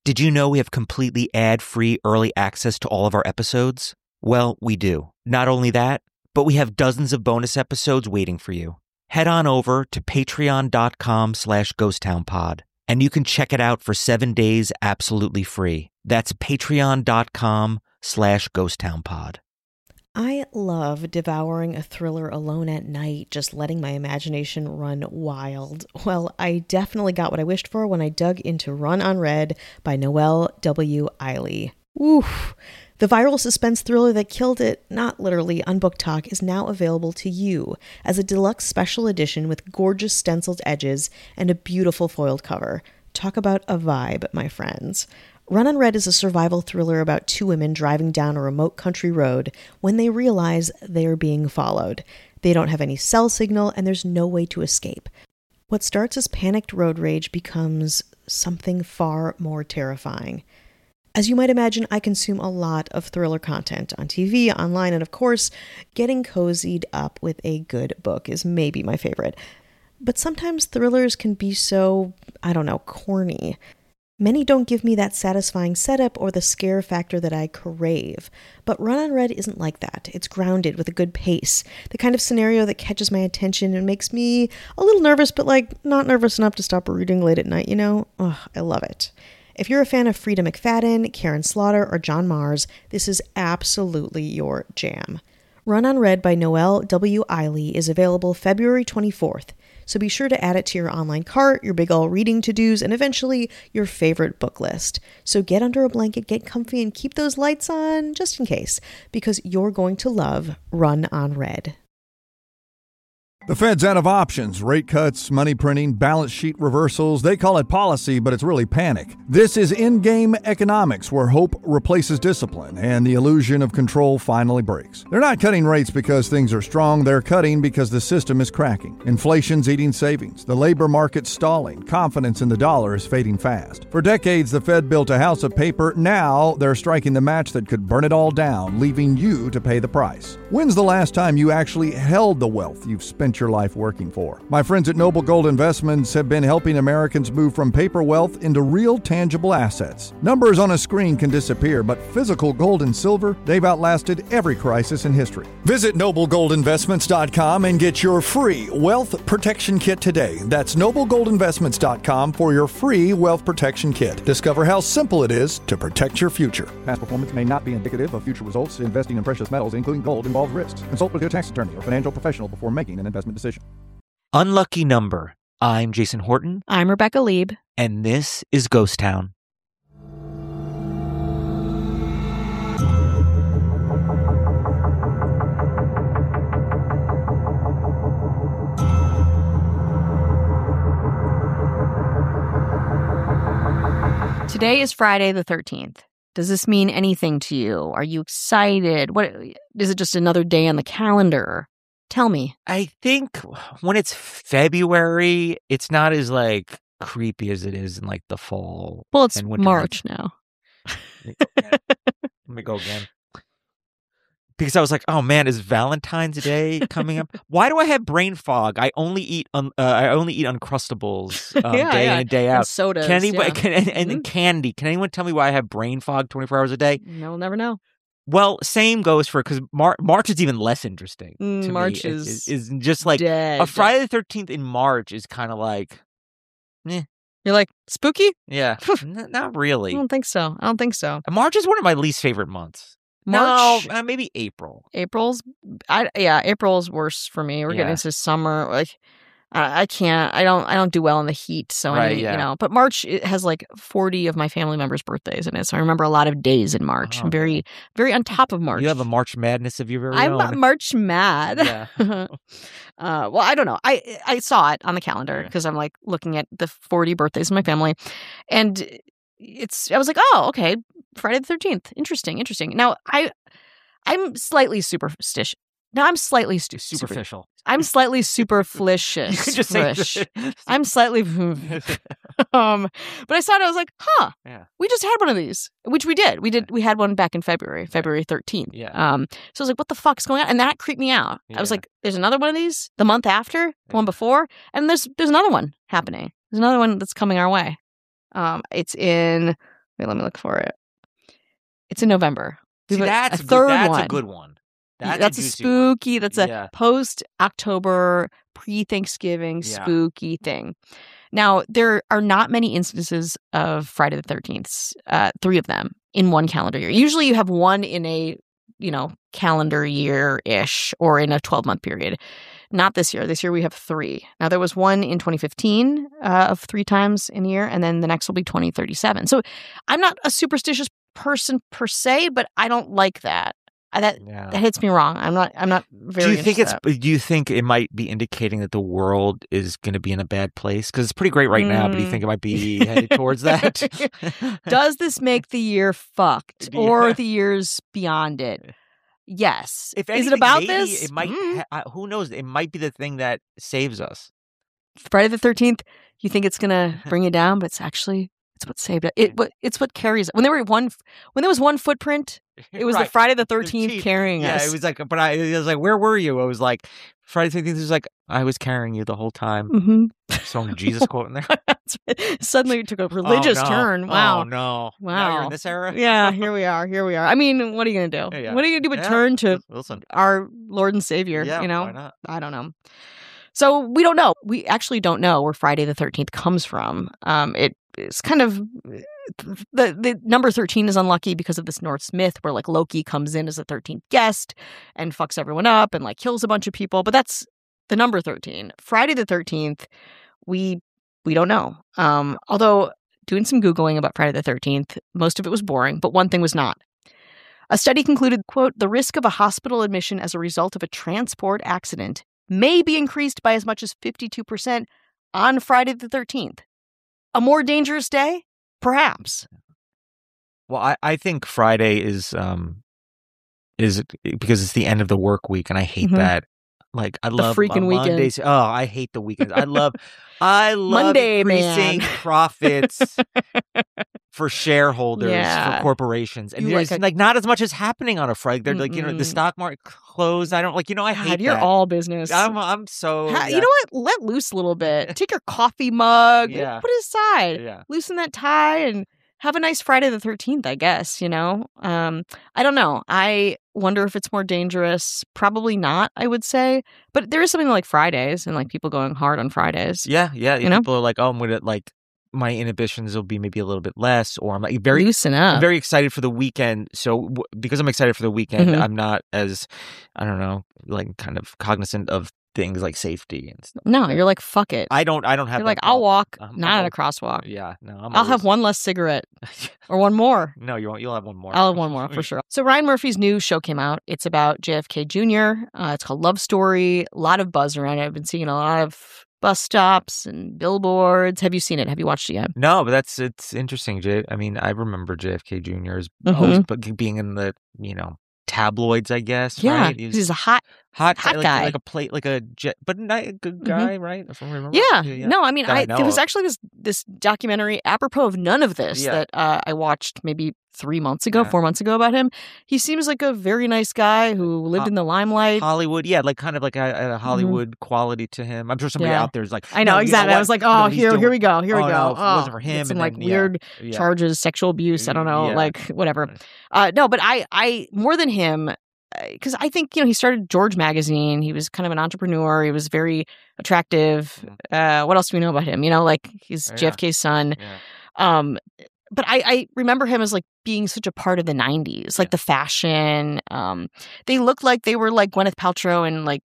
Did you know we have completely ad-free early access to all of our episodes? Well, we do. Not only that, but we have dozens of bonus episodes waiting for you. Head on over to patreon.com/ghosttownpod, and you can check it out for 7 days absolutely free. That's patreon.com/ghosttownpod. I love devouring a thriller alone at night, just letting my imagination run wild. Well, I definitely got what I wished for when I dug into Run on Red by Noelle W. Eiley. Oof. The viral suspense thriller that killed it, not literally, on Book Talk is now available to you as a deluxe special edition with gorgeous stenciled edges and a beautiful foiled cover. Talk about a vibe, my friends. Run on Red is a survival thriller about two women driving down a remote country road when they realize they are being followed. They don't have any cell signal and there's no way to escape. What starts as panicked road rage becomes something far more terrifying. As you might imagine, I consume a lot of thriller content on TV, online, and of course, getting cozied up with a good book is maybe my favorite. But sometimes thrillers can be so, corny. Many don't give me that satisfying setup or the scare factor that I crave. But Run on Red isn't like that. It's grounded with a good pace, the kind of scenario that catches my attention and makes me a little nervous, but not nervous enough to stop reading late at night, I love it. If you're a fan of Frida McFadden, Karen Slaughter, or John Mars, this is absolutely your jam. Run on Red by Noelle W. Eiley is available February 24th, so be sure to add it to your online cart, your big ol' reading to-dos, and eventually your favorite book list. So get under a blanket, get comfy, and keep those lights on just in case, because you're going to love Run on Red. The Fed's out of options. Rate cuts, money printing, balance sheet reversals. They call it policy, but it's really panic. This is in-game economics, where hope replaces discipline and the illusion of control finally breaks. They're not cutting rates because things are strong. They're cutting because the system is cracking. Inflation's eating savings. The labor market's stalling. Confidence in the dollar is fading fast. For decades, the Fed built a house of paper. Now they're striking the match that could burn it all down, leaving you to pay the price. When's the last time you actually held the wealth you've spent your life working for? My friends at Noble Gold Investments have been helping Americans move from paper wealth into real tangible assets. Numbers on a screen can disappear, but physical gold and silver, they've outlasted every crisis in history. Visit noblegoldinvestments.com and get your free wealth protection kit today. That's noblegoldinvestments.com for your free wealth protection kit. Discover how simple it is to protect your future. Past performance may not be indicative of future results. Investing in precious metals, including gold, involves risks. Consult with your tax attorney or financial professional before making an investment decision. Unlucky Number. I'm Jason Horton. I'm Rebecca Lieb. And this is Ghost Town. Today is Friday the 13th. Does this mean anything to you? Are you excited? What is it, just another day on the calendar? Tell me. I think when it's February, it's not as creepy as it is in the fall. Well, it's and winter. March now. Let me go again. Because I was like, oh man, is Valentine's Day coming up? Why do I have brain fog? I only eat Uncrustables day in and day out. And sodas. Can anybody, and candy. Can anyone tell me why I have brain fog 24 hours a day? We'll never know. Well, same goes for, because March is even less interesting to March me. is just dead. A Friday the 13th in March is kind of You're like, spooky? Yeah, not really. I don't think so. March is one of my least favorite months. March? No, maybe April. April's worse for me. We're getting into summer. I can't. I don't do well in the heat. So but March, it has 40 of my family members' birthdays in it. So I remember a lot of days in March. I'm very, very on top of March. You have a March madness of your very own. I'm March mad. Yeah. Well, I don't know. I saw it on the calendar because I'm looking at the 40 birthdays in my family, and I was like, oh, okay, Friday the 13th. Interesting. Now I'm slightly superstitious. No, I'm slightly superficial. I'm slightly superflicious. You could just say I'm slightly but I saw it, I was like, huh. Yeah. We just had one of these, which we did. We had one back in February 13th. Yeah. So I was like, what the fuck's going on? And that creeped me out. Yeah. I was like, there's another one of these the month after, the one before, and there's another one happening. There's another one that's coming our way. It's in Wait, let me look for it. It's in November. See, We have that's a third that's one. a good one. That's a juicy one. spooky. That's a Yeah. post-October, pre-Thanksgiving Yeah. spooky thing. Now, there are not many instances of Friday the 13th, 3 of them in one calendar year. Usually you have one in a, calendar year-ish or in a 12-month period. Not this year. This year we have 3. Now, there was one in 2015 of 3 times in a year, and then the next will be 2037. So I'm not a superstitious person per se, but I don't like that. That hits me wrong. I'm not very. Do you think it might be indicating that the world is going to be in a bad place? Because it's pretty great right now, but do you think it might be headed towards that? Does this make the year fucked or the years beyond it? Yes. If is anything, it about maybe this? It might. Who knows? It might be the thing that saves us. Friday the 13th. You think it's gonna bring you down, but it's what saved it. It's what carries it. When there was one footprint, it was the Friday the 13th carrying us. Yeah, it was like, but it was like, where were you? I was like, Friday the 13th was like, I was carrying you the whole time. Mm-hmm. Some Jesus quote in there. Suddenly it took a religious turn. Wow. Oh no. Wow. Now you're in this era? Yeah, here we are. I mean, what are you going to do? Yeah. What are you going to do but turn to our Lord and Savior? Yeah, why not? I don't know. So we don't know. We actually don't know where Friday the 13th comes from. It's kind of the number 13 is unlucky because of this Norse myth where like Loki comes in as a 13th guest and fucks everyone up and like kills a bunch of people. But that's the number 13. Friday the 13th, we don't know. Although doing some Googling about Friday the 13th, most of it was boring, but one thing was not. A study concluded, quote, the risk of a hospital admission as a result of a transport accident may be increased by as much as 52% on Friday the 13th. A more dangerous day? Perhaps. Well, I think Friday is because it's the end of the work week, and I hate that. Like, I love freaking Mondays. weekend. Oh, I hate the weekends. I love Monday, increasing man. profits for shareholders, Yeah. for corporations. And You there's like not as much is happening on a Friday. They're like, the stock market closed. I don't I God, hate you're that. all business. I'm so You know what? Let loose a little bit. Take your coffee mug, Yeah. put it aside, Yeah. loosen that tie, and have a nice Friday the 13th, I guess, I don't know. I wonder if it's more dangerous. Probably not, I would say. But there is something like Fridays and like people going hard on Fridays. Yeah. know? People are like, oh, I'm going to my inhibitions will be maybe a little bit less, or I'm like very loosen up. I'm very excited for the weekend. So because I'm excited for the weekend, Mhm. I'm not as, I don't know, like kind of cognizant of things like safety and stuff. No, you're like, fuck it. I don't have. You're that like, I'll problem. walk, I'm not at a al- crosswalk. Yeah, no, I'll have one less cigarette or one more. No, you won't. You'll have one more. I'll have one more for sure. So Ryan Murphy's new show came out. It's about JFK Jr. It's called Love Story. A lot of buzz around it. I've been seeing a lot of bus stops and billboards. Have you seen it? Have you watched it yet? No, but it's interesting. I mean, I remember JFK Jr. as Mhm. always being in the tabloids, I guess. Yeah, right? 'cause he's a hot guy. like a plate, like a jet, but not a good guy, right? If I remember. Yeah. No, I mean, That I there know was of. actually this documentary apropos of none of this Yeah. that I watched maybe 3 months ago, Yeah. 4 months ago about him. He seems like a very nice guy who lived in the limelight. Hollywood, yeah, like kind of like a Hollywood quality to him. I'm sure somebody Yeah. out there is like, I know, "No, exactly. I what? was like, No, oh, he's here doing- we go. Here we oh, go. no, if it wasn't for him, Get some and like then, weird yeah. charges, sexual abuse. I don't know, Yeah. like whatever. No, but I more than him, because I think he started George Magazine. He was kind of an entrepreneur. He was very attractive. What else do we know about him? Like he's Yeah. JFK's son. Yeah. But I remember him as like being such a part of the 90s, like the fashion. They looked like they were like Gwyneth Paltrow and like,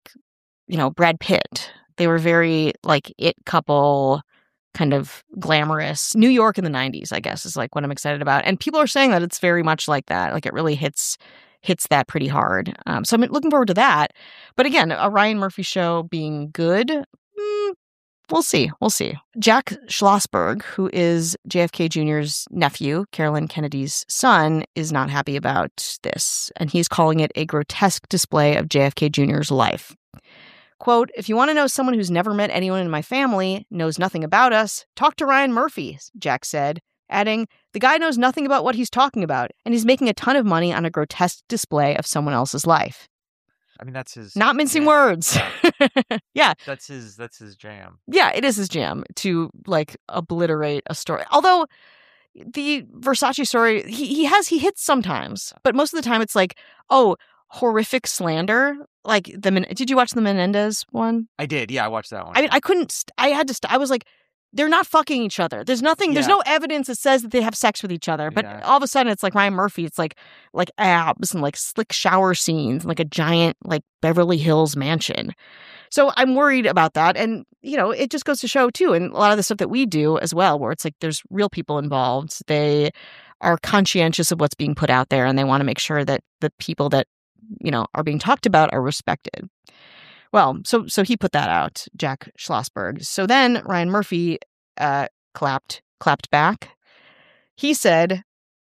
Brad Pitt. They were very like it couple, kind of glamorous. New York in the 90s, I guess, is like what I'm excited about. And people are saying that it's very much like that. Like it really hits that pretty hard. So I'm looking forward to that. But again, a Ryan Murphy show being good, we'll see. Jack Schlossberg, who is JFK Jr.'s nephew, Carolyn Kennedy's son, is not happy about this. And he's calling it a grotesque display of JFK Jr.'s life. Quote, if you want to know someone who's never met anyone in my family, knows nothing about us, talk to Ryan Murphy, Jack said, adding, the guy knows nothing about what he's talking about, and he's making a ton of money on a grotesque display of someone else's life. I mean, that's his. Not mincing words. Yeah. That's his jam. Yeah, it is his jam to like obliterate a story. Although the Versace story, he hits sometimes, but most of the time it's like, oh, horrific slander. Like did you watch the Menendez one? I did. Yeah, I watched that one. I mean, I couldn't. I had to. I was like, they're not fucking each other. There's nothing. There's no evidence that says that they have sex with each other. But all of a sudden, it's like Ryan Murphy. It's like abs and like slick shower scenes and like a giant like Beverly Hills mansion. So I'm worried about that. And, you know, it just goes to show, too, and a lot of the stuff that we do as well, where it's like there's real people involved. They are conscientious of what's being put out there, and they want to make sure that the people that, you know, are being talked about are respected. Well, so he put that out, Jack Schlossberg. So then Ryan Murphy clapped back. He said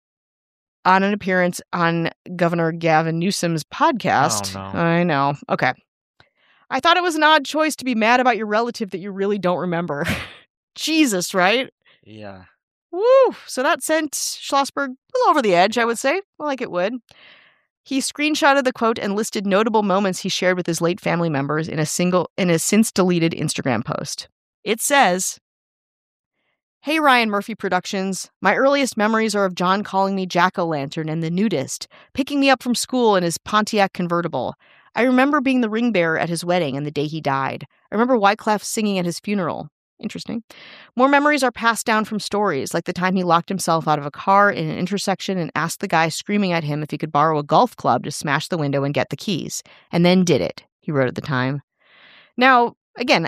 on an appearance on Governor Gavin Newsom's podcast. Oh, no. I know. Okay. I thought it was an odd choice to be mad about your relative that you really don't remember. Jesus, right? Yeah. Woo! So that sent Schlossberg a little over the edge, I would say, like it would. He screenshotted the quote and listed notable moments he shared with his late family members in a since deleted Instagram post. It says, "Hey Ryan Murphy Productions, my earliest memories are of John calling me Jack-o'-lantern and the nudist, picking me up from school in his Pontiac convertible. I remember being the ring bearer at his wedding and the day he died. I remember Wyclef singing at his funeral. Interesting. More memories are passed down from stories, like the time he locked himself out of a car in an intersection and asked the guy screaming at him if he could borrow a golf club to smash the window and get the keys, and then did it," he wrote at the time. Now, again,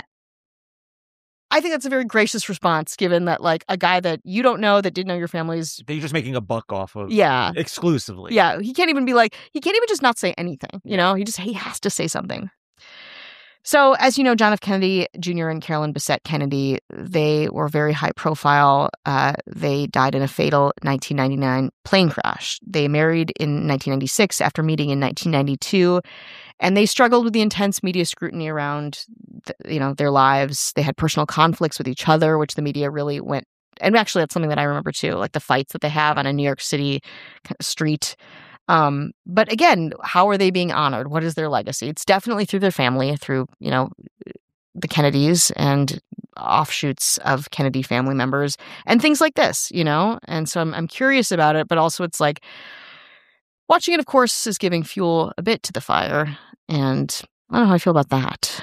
I think that's a very gracious response, given that, like, a guy that you don't know, that didn't know your family's... They're just making a buck off of. Yeah. Exclusively. Yeah. He can't even just not say anything, you know? He has to say something. So, as you know, John F. Kennedy Jr. and Carolyn Bessette Kennedy, they were very high profile. They died in a fatal 1999 plane crash. They married in 1996 after meeting in 1992, and they struggled with the intense media scrutiny around, their lives. They had personal conflicts with each other, which the media really went. And actually, that's something that I remember too, like the fights that they have on a New York City street. But again, how are they being honored? What is their legacy? It's definitely through their family, through, the Kennedys and offshoots of Kennedy family members and things like this, And so I'm curious about it, but also it's like watching it, of course, is giving fuel a bit to the fire. And I don't know how I feel about that.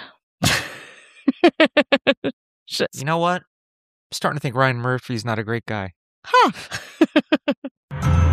You know what? I'm starting to think Ryan Murphy's not a great guy. Huh.